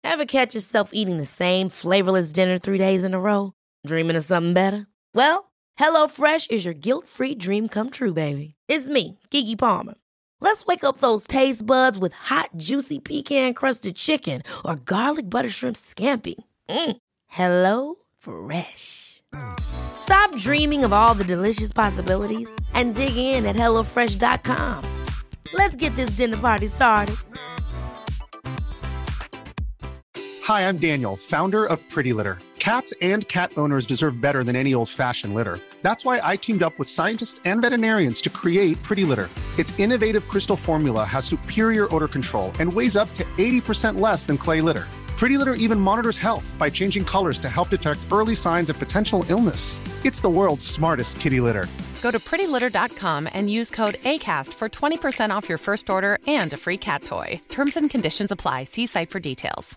Ever catch yourself eating the same flavorless dinner 3 days in a row? Dreaming of something better? Well, HelloFresh is your guilt-free dream come true, baby. It's me, Keke Palmer. Let's wake up those taste buds with hot, juicy pecan-crusted chicken or garlic butter shrimp scampi. Hello Fresh. Stop dreaming of all the delicious possibilities and dig in at HelloFresh.com. Let's get this dinner party started. Hi, I'm Daniel, founder of Pretty Litter. Cats and cat owners deserve better than any old-fashioned litter. That's why I teamed up with scientists and veterinarians to create Pretty Litter. Its innovative crystal formula has superior odor control and weighs up to 80% less than clay litter. Pretty Litter even monitors health by changing colors to help detect early signs of potential illness. It's the world's smartest kitty litter. Go to prettylitter.com and use code ACAST for 20% off your first order and a free cat toy. Terms and conditions apply. See site for details.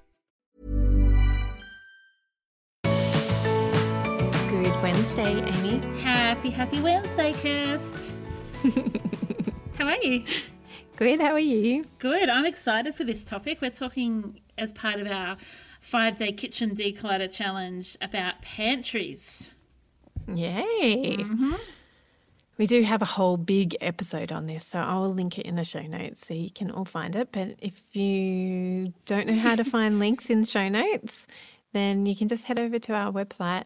Good Wednesday, Amy. Happy Wednesday, Kirst. How are you? Good, how are you? Good. I'm excited for this topic. We're talking as part of our 5-day kitchen declutter challenge about pantries. Yay. Mm-hmm. We do have a whole big episode on this, so I will link it in the show notes so you can all find it. But if you don't know how to find links in the show notes, then you can just head over to our website,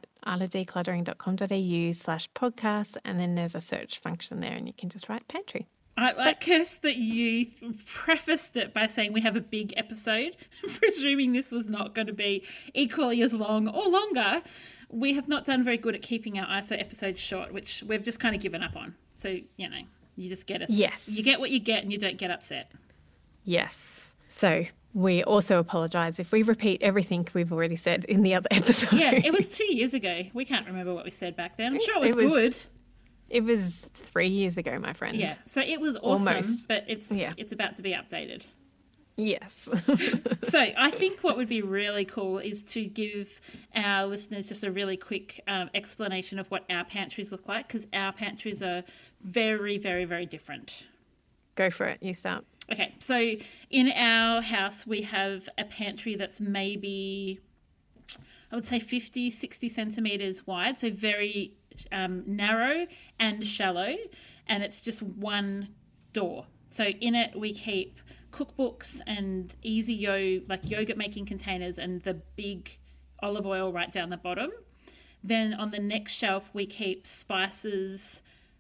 isladecluttering.com.au/podcast, and then there's a search function there and you can just write pantry. I like, Kirst, that you prefaced it by saying we have a big episode, presuming this was not going to be equally as long or longer. We have not done very good at keeping our ISO episodes short, which we've just kind of given up on. So, you know, you just get us. Yes. You get what you get and you don't get upset. Yes. So we also apologise if we repeat everything we've already said in the other episode. Yeah, it was 2 years ago. We can't remember what we said back then. I'm sure it was good. It was 3 years ago, my friend. Yeah, so it was awesome, almost. But it's about to be updated. Yes. So I think what would be really cool is to give our listeners just a really quick explanation of what our pantries look like, because our pantries are very, very, very different. Go for it. You start. Okay, so in our house we have a pantry that's maybe, I would say 50, 60 centimetres wide, so very narrow and shallow, and it's just one door. So in it we keep cookbooks and easy yogurt making containers and the big olive oil right down the bottom. Then on the next shelf we keep spices.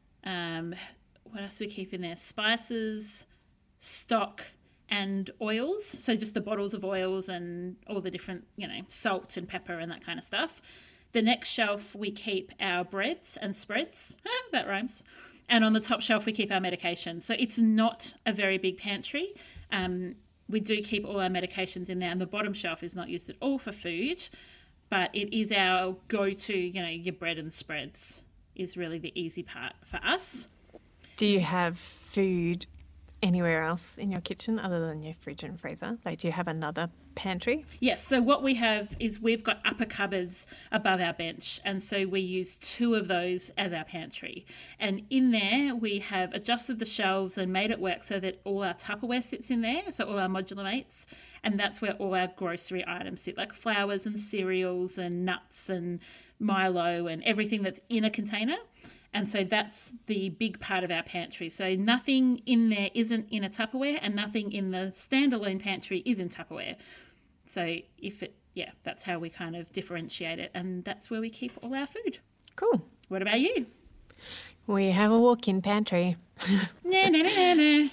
What else do we keep in there? Spices, stock and oils. So just the bottles of oils and all the different, salt and pepper and that kind of stuff. The next shelf we keep our breads and spreads. That rhymes. And on the top shelf we keep our medication. So it's not a very big pantry. We do keep all our medications in there, and the bottom shelf is not used at all for food, but it is our go-to, your bread and spreads is really the easy part for us. Do you have food anywhere else in your kitchen other than your fridge and freezer? Like, do you have another pantry? Yes, so what we have is we've got upper cupboards above our bench, and so we use 2 of those as our pantry. And in there we have adjusted the shelves and made it work so that all our Tupperware sits in there, so all our modular mates, and that's where all our grocery items sit, like flours and cereals and nuts and Milo and everything that's in a container. And so that's the big part of our pantry. So nothing in there isn't in a Tupperware, and nothing in the standalone pantry is in Tupperware. So that's how we kind of differentiate it, and that's where we keep all our food. Cool. What about you? We have a walk-in pantry. No. No,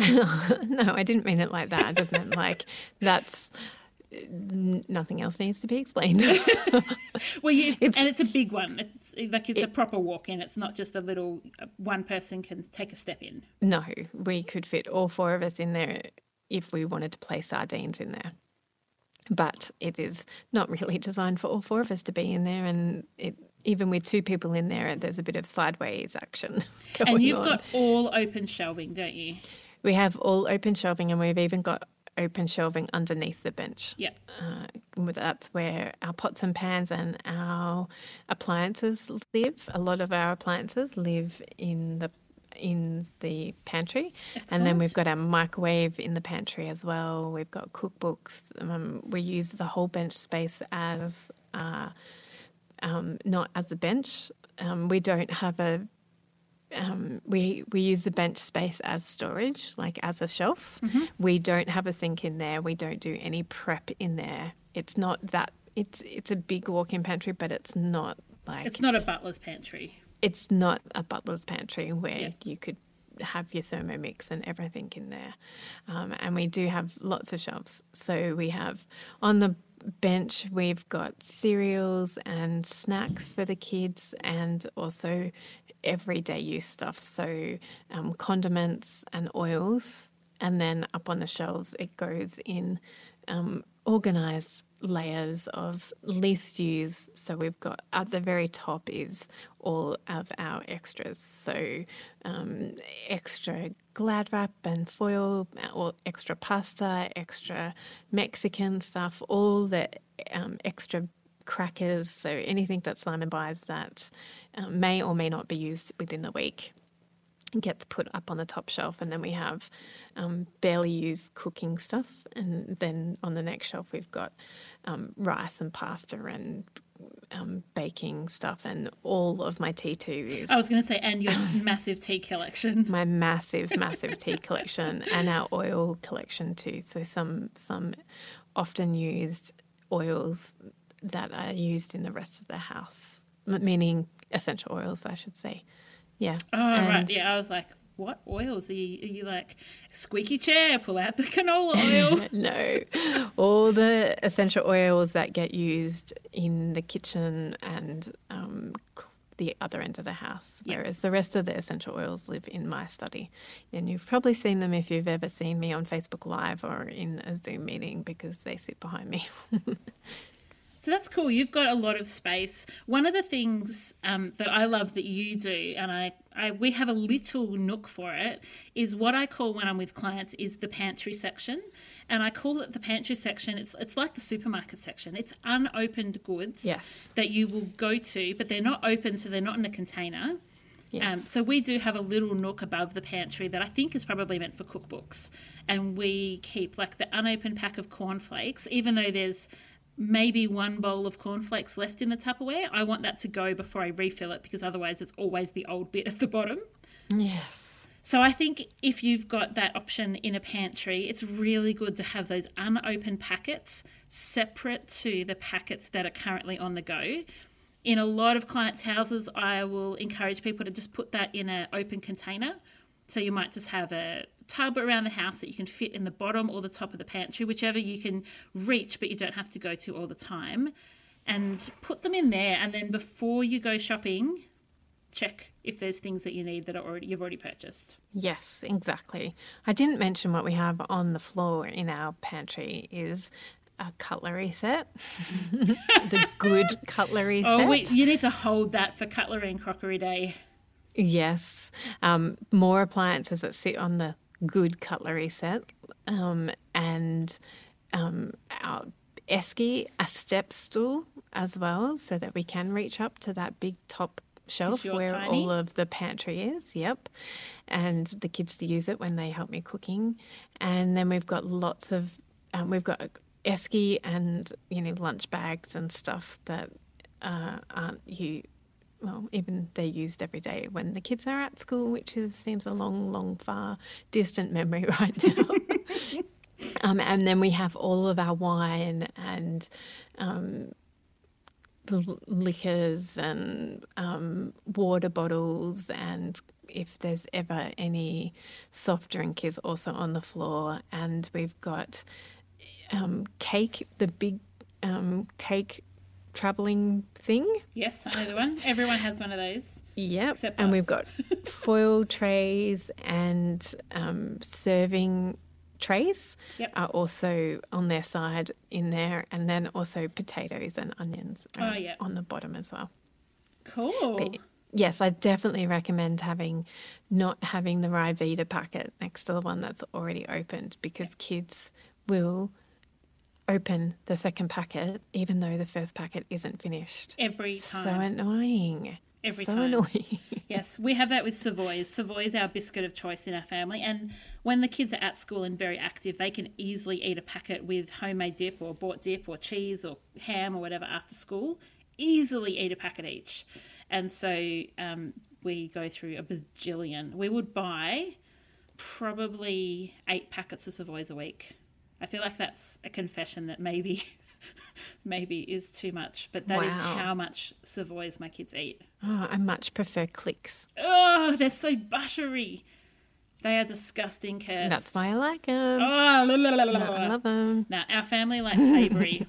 I didn't mean it like that. I just meant that's... Nothing else needs to be explained. Well, it's a big one. It's a proper walk-in. It's not just a little one person can take a step in. No, we could fit all 4 of us in there if we wanted to play sardines in there. But it is not really designed for all 4 of us to be in there, and even with 2 people in there, there's a bit of sideways action going on. And you've got all open shelving, don't you? We have all open shelving, and we've even got open shelving underneath the bench. Yeah. That's where our pots and pans and our appliances live. A lot of our appliances live in the in the pantry. And then we've got our microwave in the pantry as well. We've got cookbooks. We use the whole bench space as not as a bench. We don't have a we use the bench space as storage, like as a shelf. Mm-hmm. We don't have a sink in there. We don't do any prep in there. It's not that. It's a big walk-in pantry, but it's not like... It's not a butler's pantry. It's not a butler's pantry where you could have your Thermomix and everything in there. And we do have lots of shelves. So we have on the bench, we've got cereals and snacks for the kids, and also everyday use stuff. So condiments and oils. And then up on the shelves, it goes in organised layers of least use. So we've got at the very top is all of our extras. So extra Glad wrap and foil, or extra pasta, extra Mexican stuff, all the extra crackers. So anything that Simon buys that may or may not be used within the week gets put up on the top shelf. And then we have barely used cooking stuff. And then on the next shelf, we've got rice and pasta and baking stuff, and all of my tea tubes. I was going to say, and your massive tea collection. My massive tea collection, and our oil collection too. So some often used oils that are used in the rest of the house, meaning essential oils, I should say. Yeah. Oh, right. Yeah, I was like, what oils? Are you like, squeaky chair, pull out the canola oil? No. All the essential oils that get used in the kitchen and the other end of the house, whereas the rest of the essential oils live in my study. And you've probably seen them if you've ever seen me on Facebook Live or in a Zoom meeting, because they sit behind me. So that's cool. You've got a lot of space. One of the things that I love that you do, and we have a little nook for it, is what I call when I'm with clients is the pantry section. And I call it the pantry section. It's like the supermarket section. It's unopened goods that you will go to, but they're not open, so they're not in a container. Yes. So we do have a little nook above the pantry that I think is probably meant for cookbooks. And we keep like the unopened pack of cornflakes, even though there's maybe one bowl of cornflakes left in the Tupperware. I want that to go before I refill it, because otherwise it's always the old bit at the bottom. Yes. So I think if you've got that option in a pantry, it's really good to have those unopened packets separate to the packets that are currently on the go. In a lot of clients' houses, I will encourage people to just put that in an open container. So you might just have a tub around the house that you can fit in the bottom or the top of the pantry, whichever you can reach but you don't have to go to all the time, and put them in there. And then before you go shopping, check if there's things that you need that you've already purchased. Yes, exactly. I didn't mention what we have on the floor in our pantry is a cutlery set, the good cutlery set. You need to hold that for Cutlery and Crockery Day. Yes. More appliances that sit on the good cutlery set, and our Esky, a step stool as well, so that we can reach up to that big top shelf where all of the pantry is. Yep. And the kids to use it when they help me cooking. And then we've got lots of, we've got Esky and, lunch bags and stuff that even they're used every day when the kids are at school, which seems a long, far distant memory right now. And then we have all of our wine and liquors and water bottles, and if there's ever any soft drink is also on the floor. And we've got cake, the big cake travelling thing. Yes, I know the one. Everyone has one of those. Yep. Except and us. We've got foil trays and serving trays are also on their side in there, and then also potatoes and onions on the bottom as well. Cool. But yes, I definitely recommend not having the Ryvita packet next to the one that's already opened, because kids will open the second packet even though the first packet isn't finished. Every time. So annoying. every so time. annoying. Yes, we have that with Savoys. Savoy is our biscuit of choice in our family. And when the kids are at school and very active, they can easily eat a packet with homemade dip or bought dip or cheese or ham or whatever after school. Easily eat a packet each. And so we go through a bajillion. We would buy probably 8 packets of Savoys a week. I feel like that's a confession that maybe is too much, but that is how much Savoys my kids eat. Oh, I much prefer Clicks. Oh, they're so buttery. They are disgusting, Kirst. That's why I like them. Oh, I love them. Now, our family likes savoury.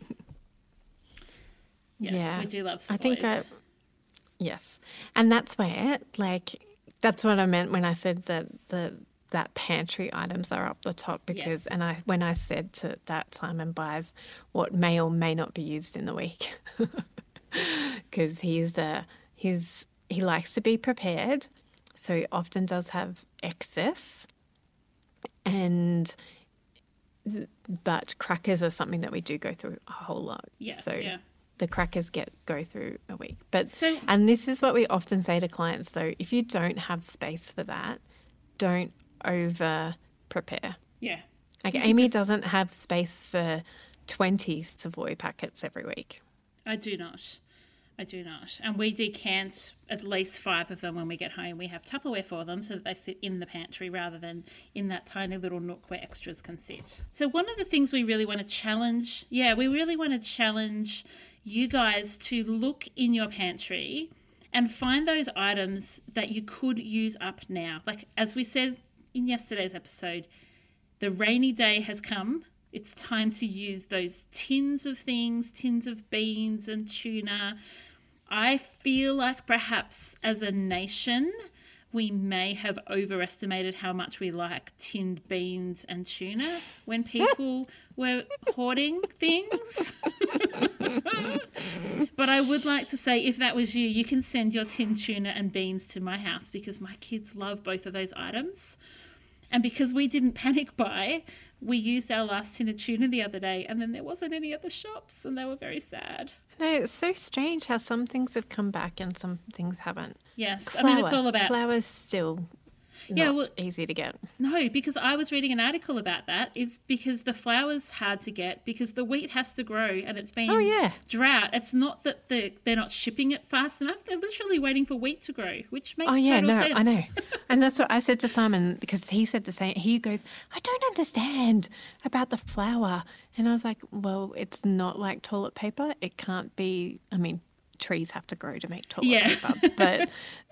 Yes, Yeah. we do love I Savoys. think yes. And that's where, that's what I meant when I said that pantry items are up the top because, Yes. when I said that Simon buys what may or may not be used in the week because he likes to be prepared, so he often does have excess, but crackers are something that we do go through a whole lot. Yeah, so yeah. the crackers go through a week. But So- and this is what we often say to clients though, if you don't have space for that, don't over prepare. Yeah. Like You can Amy just- doesn't have space for 20 Savoy packets every week. I do not. And we decant at least 5 of them when we get home. We have Tupperware for them so that they sit in the pantry rather than in that tiny little nook where extras can sit. So one of the things we really want to challenge, you guys to look in your pantry and find those items that you could use up now. Like as we said in yesterday's episode, the rainy day has come. It's time to use those tins of things, tins of beans and tuna. I feel like perhaps as a nation, we may have overestimated how much we like tinned beans and tuna when people were hoarding things. But I would like to say, if that was you, you can send your tinned tuna and beans to my house because my kids love both of those items. And because we didn't panic buy, we used our last tin of tuna the other day and then there wasn't any at the shops and they were very sad. No, it's so strange how some things have come back and some things haven't. Yes, Flour. I mean, it's all about... Flour's still not easy to get. No, because I was reading an article about that. It's because the flour's hard to get because the wheat has to grow and it's been drought. It's not that they're not shipping it fast enough. They're literally waiting for wheat to grow, which makes total sense. I know. And that's what I said to Simon because he said the same. He goes, I don't understand about the flour. And I was like, well, it's not like toilet paper. It can't be, I mean, trees have to grow to make toilet paper. But,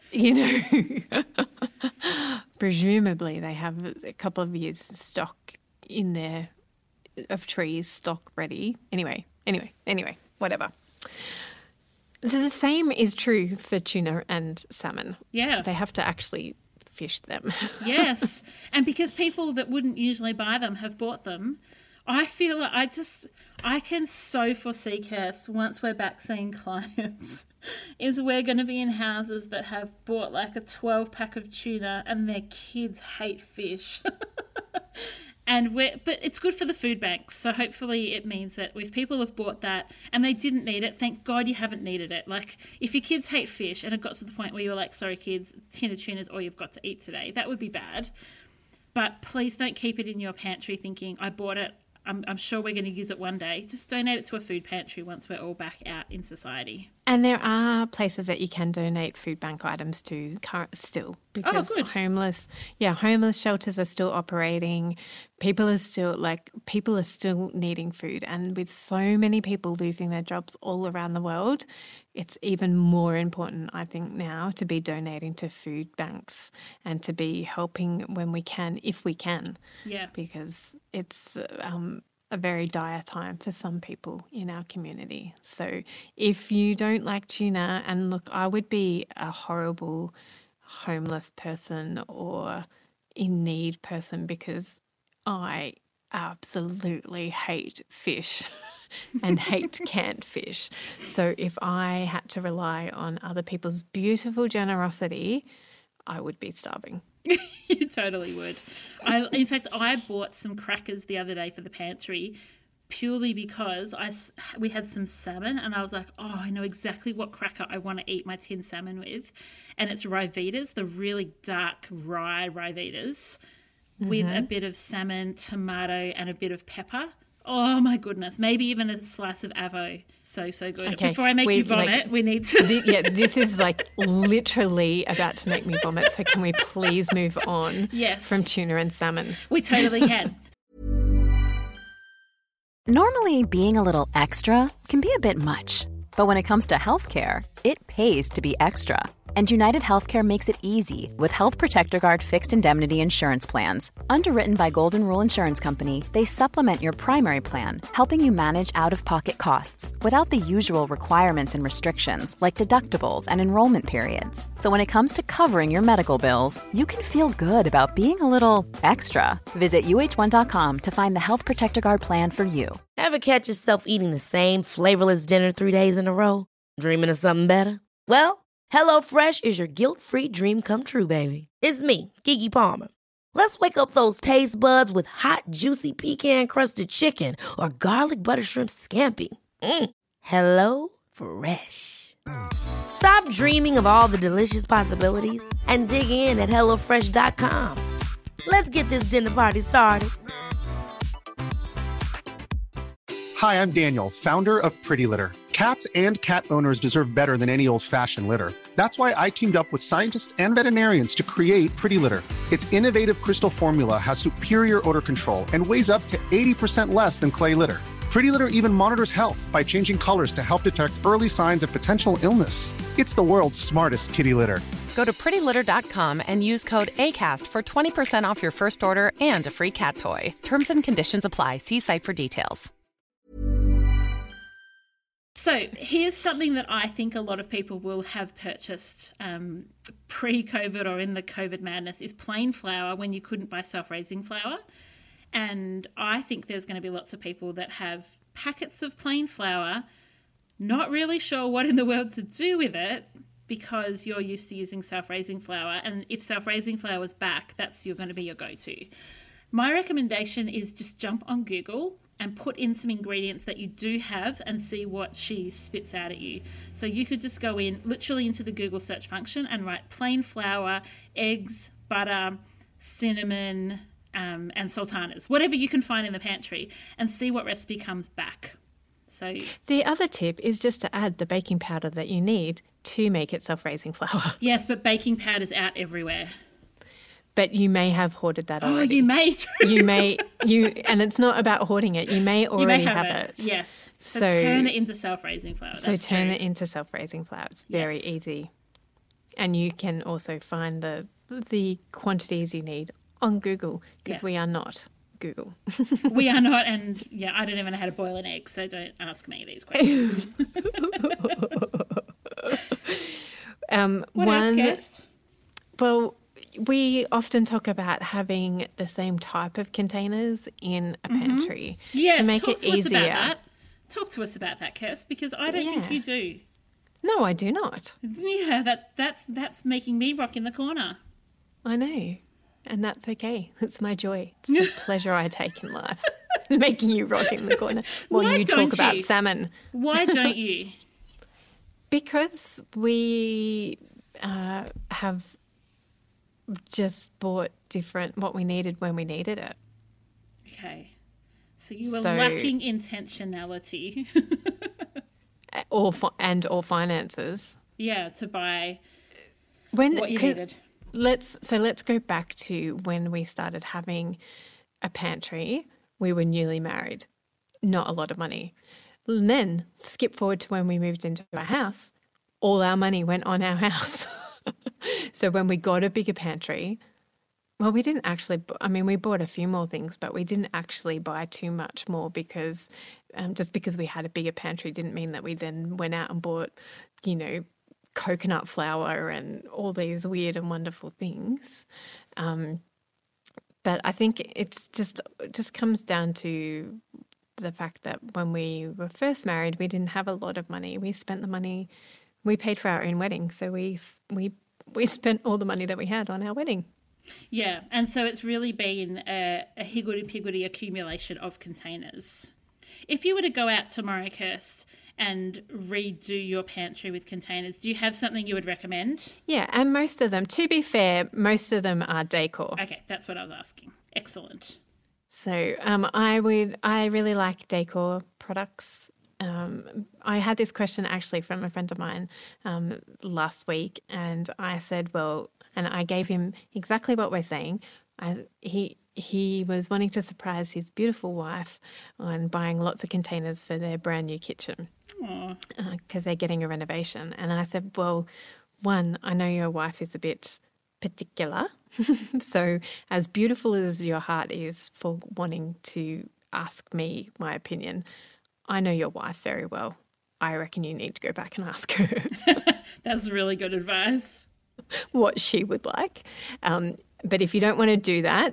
presumably they have a couple of years stock in there of trees, stock ready. Anyway, whatever. The same is true for tuna and salmon. Yeah. They have to actually fish them. Yes. And because people that wouldn't usually buy them have bought them, I feel like I can so foresee, Kirst, once we're back seeing clients, is we're going to be in houses that have bought like a 12-pack of tuna and their kids hate fish. But it's good for the food banks. So hopefully it means that if people have bought that and they didn't need it, thank God you haven't needed it. Like if your kids hate fish and it got to the point where you were like, sorry kids, tin of tuna is all you've got to eat today, that would be bad. But please don't keep it in your pantry thinking, I bought it, I'm sure we're going to use it one day. Just donate it to a food pantry once we're all back out in society. And there are places that you can donate food bank items to still because good. homeless shelters are still operating. People are still needing food, and with so many people losing their jobs all around the world, it's even more important, I think, now to be donating to food banks and to be helping when we can, if we can. Yeah. Because it's a very dire time for some people in our community. So if you don't like tuna, and look, I would be a horrible homeless person or in need person because I absolutely hate fish and hate canned fish. So if I had to rely on other people's beautiful generosity, I would be starving. You totally would. In fact, I bought some crackers the other day for the pantry purely because we had some salmon and I was like, oh, I know exactly what cracker I want to eat my tin salmon with. And it's Ryvitas, the really dark rye Ryvitas with a bit of salmon, tomato and a bit of pepper. Oh, my goodness. Maybe even a slice of avo. So good. Okay, Before I make you vomit, we need to... This is literally about to make me vomit. So can we please move on from tuna and salmon? We totally can. Normally, being a little extra can be a bit much. But when it comes to healthcare, it pays to be extra. And United Healthcare makes it easy with Health Protector Guard fixed indemnity insurance plans. Underwritten by Golden Rule Insurance Company, they supplement your primary plan, helping you manage out-of-pocket costs without the usual requirements and restrictions like deductibles and enrollment periods. So when it comes to covering your medical bills, you can feel good about being a little extra. Visit UH1.com to find the Health Protector Guard plan for you. Ever catch yourself eating the same flavorless dinner 3 days in a row? Dreaming of something better? Well, HelloFresh is your guilt-free dream come true, baby. It's me, Keke Palmer. Let's wake up those taste buds with hot, juicy pecan-crusted chicken or garlic butter shrimp scampi. Hello Fresh. Stop dreaming of all the delicious possibilities and dig in at HelloFresh.com. Let's get this dinner party started. Hi, I'm Daniel, founder of Pretty Litter. Cats and cat owners deserve better than any old-fashioned litter. That's why I teamed up with scientists and veterinarians to create Pretty Litter. Its innovative crystal formula has superior odor control and weighs up to 80% less than clay litter. Pretty Litter even monitors health by changing colors to help detect early signs of potential illness. It's the world's smartest kitty litter. Go to prettylitter.com and use code ACAST for 20% off your first order and a free cat toy. Terms and conditions apply. See site for details. So here's something that I think a lot of people will have purchased pre-COVID or in the COVID madness is plain flour when you couldn't buy self-raising flour. And I think there's going to be lots of people that have packets of plain flour, not really sure what in the world to do with it because you're used to using self-raising flour. And if self-raising flour is back, that's going to be your go-to. My recommendation is just jump on Google and put in some ingredients that you do have and see what she spits out at you. So you could just go in literally into the Google search function and write plain flour, eggs, butter, cinnamon, and sultanas, whatever you can find in the pantry, and see what recipe comes back. So the other tip is just to add the baking powder that you need to make it self-raising flour. Yes, but baking powder's out everywhere. But you may have hoarded that already. Oh, you may too. And it's not about hoarding it. You may already have it. Yes. So turn it into self-raising flour. Turn it into self-raising flour. It's very easy. And you can also find the quantities you need on Google because we are not Google. We are not, and I don't even know how to boil an egg, so don't ask me these questions. What else, Kirst? Well, we often talk about having the same type of containers in a pantry to make it easier. Talk to us about that, Kirst, because I don't think you do. No, I do not. Yeah, that's making me rock in the corner. I know, and that's okay. It's my joy. It's the pleasure I take in life, making you rock in the corner while you talk about salmon. Why don't you? Because we have just bought what we needed when we needed it. Okay. So you were lacking intentionality. or finances. Yeah, to buy what you needed. Let's go back to when we started having a pantry. We were newly married. Not a lot of money. And then skip forward to when we moved into our house. All our money went on our house. So when we got a bigger pantry, well, we didn't actually, we bought a few more things, but we didn't actually buy too much more because just because we had a bigger pantry didn't mean that we then went out and bought, coconut flour and all these weird and wonderful things. But I think it just comes down to the fact that when we were first married, we didn't have a lot of money. We spent the money, we paid for our own wedding, so we spent all the money that we had on our wedding. Yeah, and so it's really been a higgledy-piggledy accumulation of containers. If you were to go out tomorrow, Kirst, and redo your pantry with containers, do you have something you would recommend? Yeah, and most of them, to be fair, most of them are decor. Okay, that's what I was asking. Excellent. So I really like decor products. I had this question actually from a friend of mine last week, and I said, well, and I gave him exactly what we're saying. He was wanting to surprise his beautiful wife on buying lots of containers for their brand new kitchen because they're getting a renovation. And I said, well, one, I know your wife is a bit particular. So as beautiful as your heart is for wanting to ask me my opinion, I know your wife very well. I reckon you need to go back and ask her. That's really good advice. What she would like. But if you don't want to do that,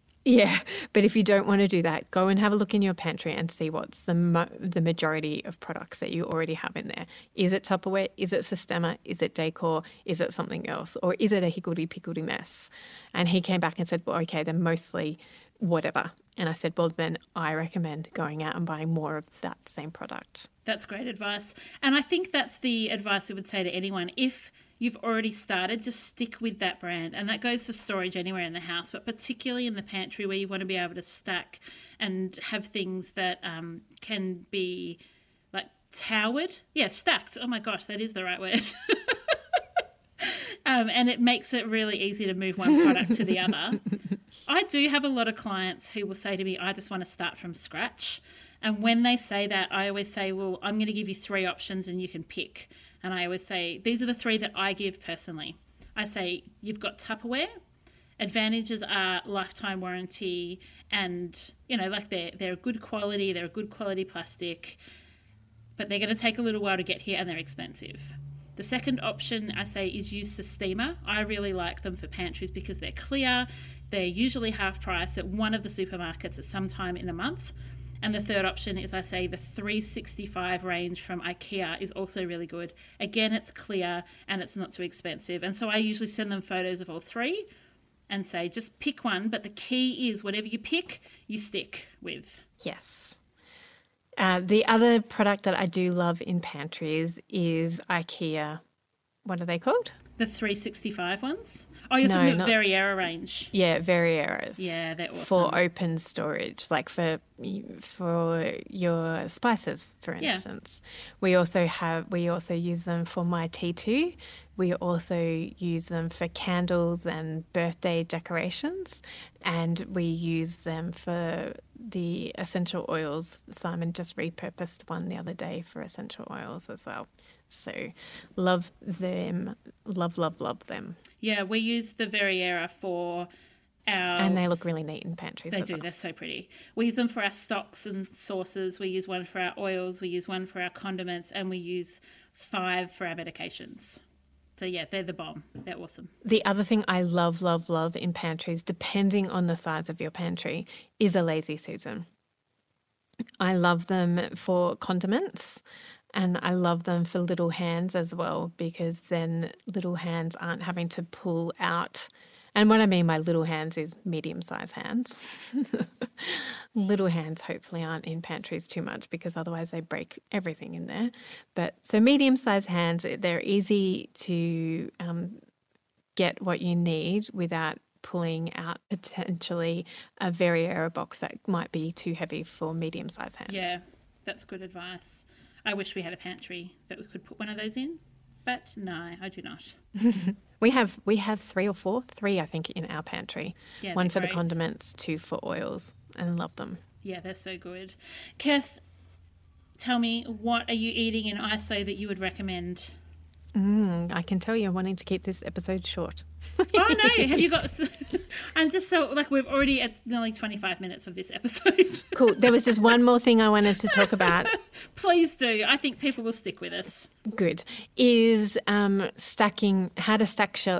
go and have a look in your pantry and see what's the majority of products that you already have in there. Is it Tupperware? Is it Sistema? Is it decor? Is it something else? Or is it a higgledy-piggledy mess? And he came back and said, well, okay, then mostly whatever. And I said, well, then I recommend going out and buying more of that same product. That's great advice. And I think that's the advice we would say to anyone. If you've already started, just stick with that brand. And that goes for storage anywhere in the house, but particularly in the pantry where you want to be able to stack and have things that can be like towered. Yeah, stacked. Oh my gosh, that is the right word. And it makes it really easy to move one product to the other. I do have a lot of clients who will say to me, I just want to start from scratch. And when they say that, I always say, well, I'm going to give you 3 options and you can pick. And I always say, these are the 3 that I give personally. I say, you've got Tupperware. Advantages are lifetime warranty and, you know, like they're good quality. They're a good quality plastic, but they're going to take a little while to get here and they're expensive. The second option I say is use Sistema. I really like them for pantries because they're clear. They're usually half price at one of the supermarkets at some time in a month. And the third option is I say the 365 range from IKEA is also really good. Again, it's clear and it's not too expensive. And so I usually send them photos of all 3 and say just pick one. But the key is whatever you pick, you stick with. Yes. The other product that I do love in pantries is IKEA. What are they called? The 365 ones? Oh, you're talking about Verriera range. Yeah, Verrieras. Yeah, they're awesome. For open storage, like for your spices, for instance. We also use them for my T2. We also use them for candles and birthday decorations, and we use them for the essential oils. Simon just repurposed one the other day for essential oils as well. So love them, love them. Yeah, we use the Verriera for our... And they look really neat in pantries. They do, they're so pretty. We use them for our stocks and sauces. We use one for our oils. We use one for our condiments. And we use 5 for our medications. So, yeah, they're the bomb. They're awesome. The other thing I love in pantries, depending on the size of your pantry, is a Lazy Susan. I love them for condiments. And I love them for little hands as well, because then little hands aren't having to pull out. And what I mean by little hands is medium-sized hands. Little hands hopefully aren't in pantries too much because otherwise they break everything in there. But so medium-sized hands, they're easy to get what you need without pulling out potentially a Verriera box that might be too heavy for medium-sized hands. Yeah, that's good advice. I wish we had a pantry that we could put one of those in, but no, I do not. We have 3 or 4, 3 I think in our pantry. Yeah, 1 for great. the condiments, 2 for oils, and love them. Yeah, they're so good. Kirst, tell me, what are you eating in ISO that you would recommend? I can tell you're wanting to keep this episode short. Oh, no. Have you got... I'm just so... Like, we've already at nearly 25 minutes of this episode. Cool. There was just one more thing I wanted to talk about. Please do. I think people will stick with us. Good. Is stacking... How to stack shelves.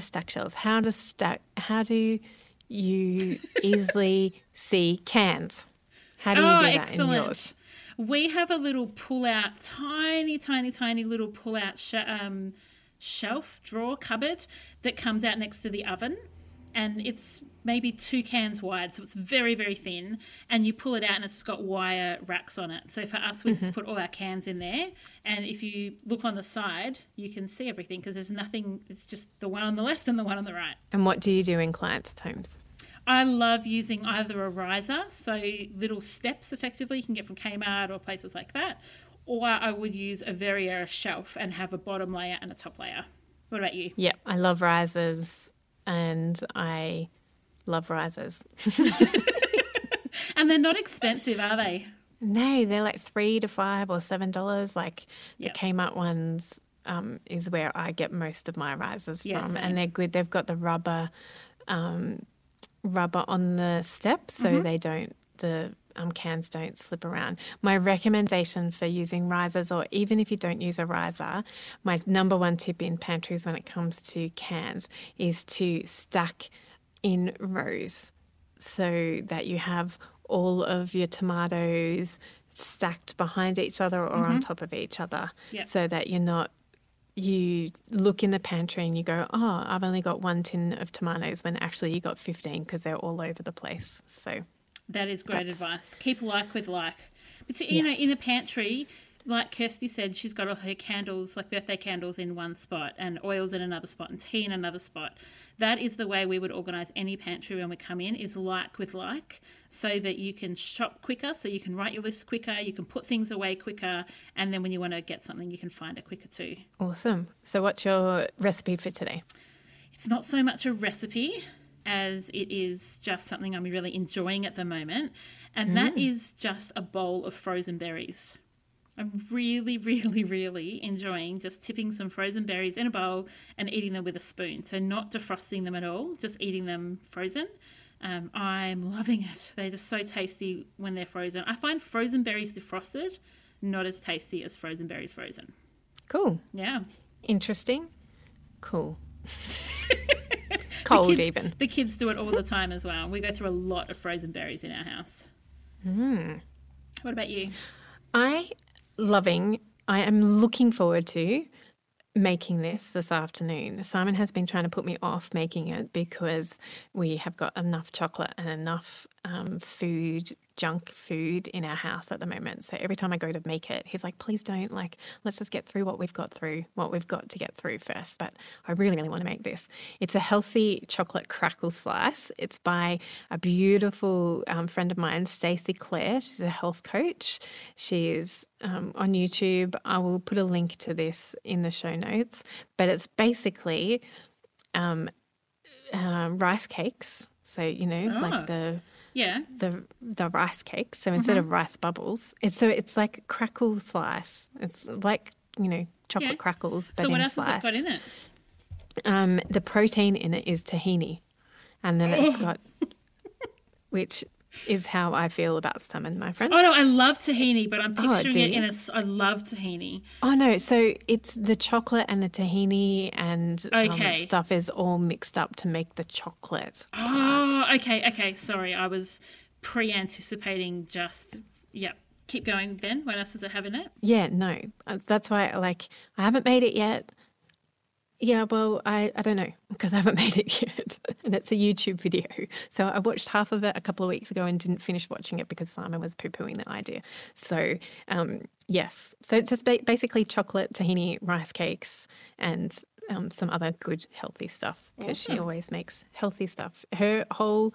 How do you easily see cans? How do you do that in yours? We have a little pull-out, tiny little pull-out shelf, drawer, cupboard that comes out next to the oven. and it's maybe 2 cans wide, so it's very, very thin, and you pull it out and it's got wire racks on it. So for us, we just put all our cans in there, and if you look on the side, you can see everything because there's nothing, it's just the one on the left and the one on the right. And what do you do in clients' homes? I love using either a riser, so little steps effectively you can get from Kmart or places like that, or I would use a Verrier shelf and have a bottom layer and a top layer. What about you? Yeah, I love risers and I love risers. And they're not expensive, are they? No, they're like $3 to $5 or $7. Like Yep. the Kmart ones is where I get most of my risers Yeah, from, same. and they're good. They've got the rubber on the step, so they don't the cans don't slip around. My recommendation for using risers, or even if you don't use a riser, my number one tip in pantries when it comes to cans is to stack in rows so that you have all of your tomatoes stacked behind each other or on top of each other, Yep. so that you look in the pantry and you go, oh, I've only got 1 tin of tomatoes, when actually you got 15 because they're all over the place. So That is great advice. Keep like with like. But you know, in a pantry, like Kirsty said, she's got all her candles, like birthday candles, in one spot, and oils in another spot, and tea in another spot. That is the way we would organise any pantry when we come in, is like with like, so that you can shop quicker, so you can write your list quicker, you can put things away quicker, and then when you want to get something, you can find it quicker too. awesome. So what's your recipe for today? It's not so much a recipe as it is just something I'm really enjoying at the moment, and that is just a bowl of frozen berries. I'm really, really, really enjoying just tipping some frozen berries in a bowl and eating them with a spoon. So not defrosting them at all, just eating them frozen. I'm loving it. They're just so tasty when they're frozen. I find frozen berries defrosted not as tasty as frozen berries frozen. Cool. Yeah. Interesting. Cool. Cold kids, even. The kids do it all the time as well. We go through a lot of frozen berries in our house. What about you? I am looking forward to making this afternoon. Simon has been trying to put me off making it because we have got enough chocolate and enough junk food in our house at the moment. So every time I go to make it, he's like, please don't, let's just get through what we've got to get through first. But I really, really want to make this. It's a healthy chocolate crackle slice. It's by a beautiful friend of mine, Stacey Clare. She's a health coach. She is on YouTube. I will put a link to this in the show notes. But it's basically rice cakes. So, like the rice cakes. So instead of rice bubbles, it's like a crackle slice. It's like, chocolate crackles, but so what in else slice. has it got in it? The protein in it is tahini. And then it's got, which is how I feel about salmon, my friend. Oh, no, I love tahini, but I'm picturing do it you? I love tahini. Oh, no. So it's the chocolate and the tahini and stuff is all mixed up to make the chocolate. Oh, okay. Sorry, I was pre-anticipating Keep going then. What else does it have in it? Yeah, no. That's why, I haven't made it yet. Yeah, well, I don't know because I haven't made it yet. And it's a YouTube video. So I watched half of it a couple of weeks ago and didn't finish watching it because Simon was poo-pooing the idea. So, yes. So it's just basically chocolate, tahini, rice cakes and some other good healthy stuff because she always makes healthy stuff. Her whole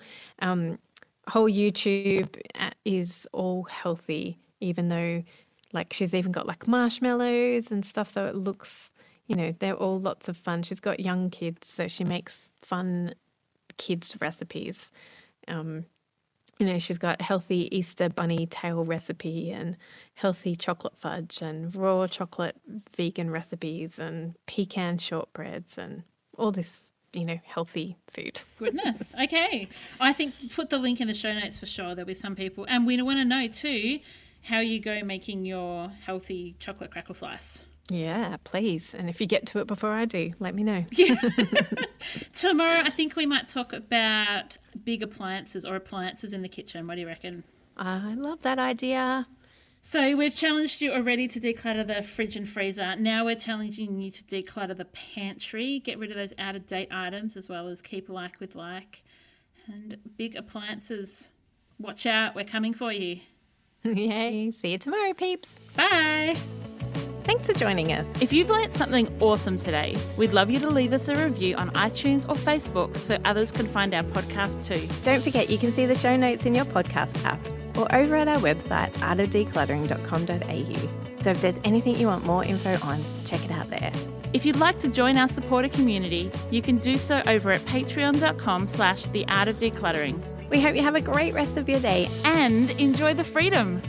YouTube is all healthy, even though, she's even got, marshmallows and stuff, so it looks... they're all lots of fun. She's got young kids, so she makes fun kids' recipes. She's got healthy Easter bunny tail recipe and healthy chocolate fudge and raw chocolate vegan recipes and pecan shortbreads and all this, healthy food. Goodness. Okay. I think put the link in the show notes for sure. There'll be some people. And we want to know too how you go making your healthy chocolate crackle slice. Yeah, please. And if you get to it before I do, let me know. Tomorrow, I think we might talk about big appliances or appliances in the kitchen. What do you reckon? I love that idea. So we've challenged you already to declutter the fridge and freezer. Now we're challenging you to declutter the pantry, get rid of those out-of-date items as well as keep alike with like. And big appliances, watch out, we're coming for you. Yay. See you tomorrow, peeps. Bye. Thanks for joining us. If you've learnt something awesome today, we'd love you to leave us a review on iTunes or Facebook so others can find our podcast too. Don't forget you can see the show notes in your podcast app or over at our website, artofdecluttering.com.au. So if there's anything you want more info on, check it out there. If you'd like to join our supporter community, you can do so over at patreon.com/theartofdecluttering. We hope you have a great rest of your day And enjoy the freedom.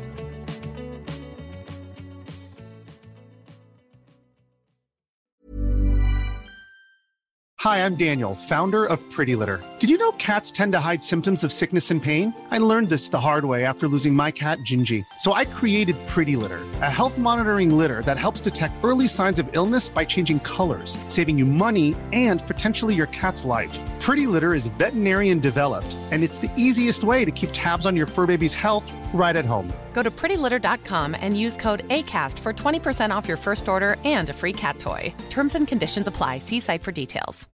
Hi, I'm Daniel, founder of Pretty Litter. Did you know cats tend to hide symptoms of sickness and pain? I learned this the hard way after losing my cat, Gingy. So I created Pretty Litter, a health monitoring litter that helps detect early signs of illness by changing colors, saving you money and potentially your cat's life. Pretty Litter is veterinarian developed, and it's the easiest way to keep tabs on your fur baby's health right at home. Go to prettylitter.com and use code ACAST for 20% off your first order and a free cat toy. Terms and conditions apply. See site for details.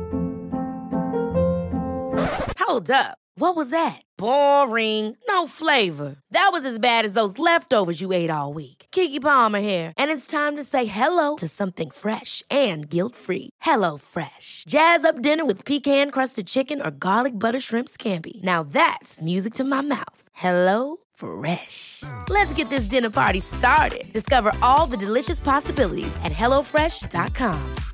Hold up. What was that? Boring. No flavor. That was as bad as those leftovers you ate all week. Keke Palmer here, and it's time to say hello to something fresh and guilt-free. Hello Fresh. Jazz up dinner with pecan-crusted chicken or garlic butter shrimp scampi. Now that's music to my mouth. Hello Fresh. Let's get this dinner party started. Discover all the delicious possibilities at HelloFresh.com.